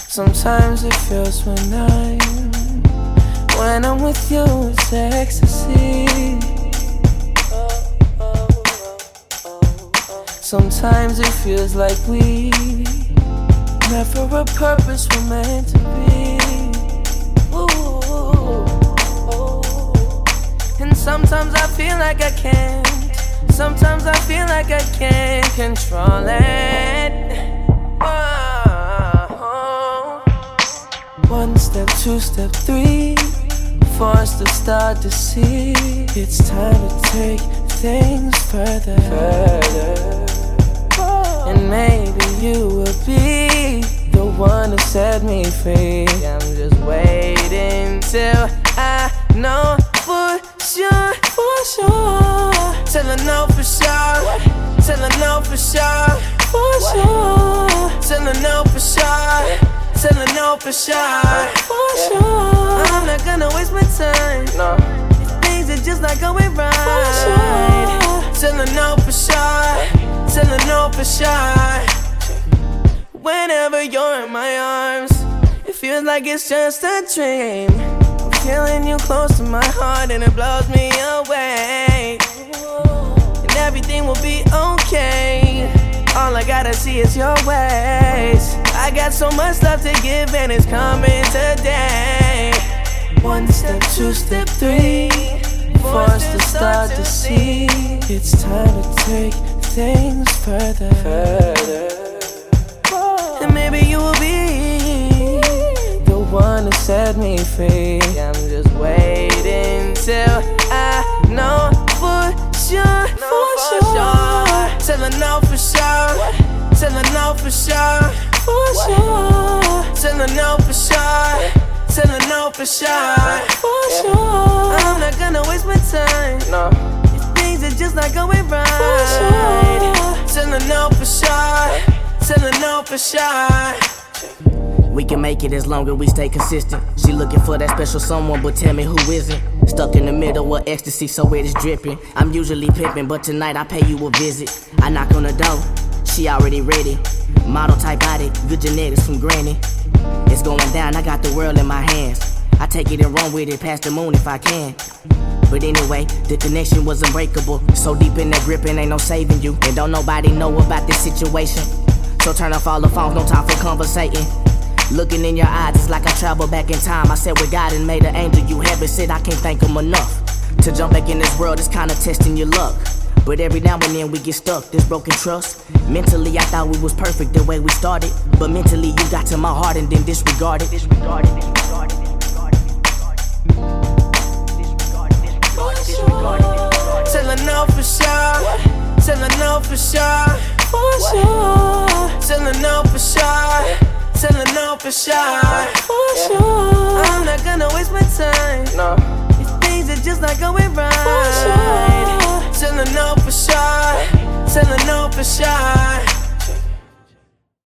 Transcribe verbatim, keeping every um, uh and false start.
Sometimes it feels when I'm When I'm with you, it's ecstasy. Sometimes it feels like we met for a purpose, we're meant to be. Ooh. And sometimes I feel like I can't. Sometimes I feel like I can't control it. Oh. One step, two step, three. For us to start to see it's time to take things further. further. And maybe you will be the one to set me free. I'm just waiting till I know for sure, for sure. Till I know for sure, till I know for sure, for sure. Till I know for sure, till I know for sure, for sure. I'm not gonna waste my time. No. Things are just not going right. For sure. Till I know for sure, till I know for sure. Whenever you're in my arms, it feels like it's just a dream. I'm feeling you close to my heart and it blows me away. And everything will be okay. All I gotta see is your ways. I got so much love to give and it's coming today. One step, two step, three. For us to start to see it's time to take things further. further. And maybe you will be the one to set me free. I'm just waiting till I know for sure, for sure. Till I know for sure, till I know for sure, for sure. Till I know for sure, till I know for sure, for sure. I'm not gonna waste my time. No. Things are just not going right. For sure. Till I know for sure, till I know for sure. We can make it as long as we stay consistent. She looking for that special someone, but tell me who isn't. Stuck in the middle of ecstasy, so it is dripping. I'm usually pimping, but tonight I pay you a visit. I knock on the door, she already ready. Model type body, good genetics from granny. It's going down, I got the world in my hands. I take it and run with it past the moon if I can. But anyway, the connection was unbreakable. So deep in that grip and ain't no saving you. And don't nobody know about this situation. So turn off all the phones, no time for conversating. Looking in your eyes, it's like I travel back in time. I said with God and made an angel, you heaven said I can't thank him enough. To jump back in this world is kinda testing your luck. But every now and then we get stuck, this broken trust. Mentally I thought we was perfect the way we started. But mentally you got to my heart and then disregarded. Disregarded, disregarded, disregarded, disregarded, disregarded, disregarded. Till I know for sure, till I know for sure, for sure. Till I know for sure, till I know for sure, for sure. I'm not gonna waste my time. No. These things are just not going right. For sure. Till I know for sure, till I know for sure.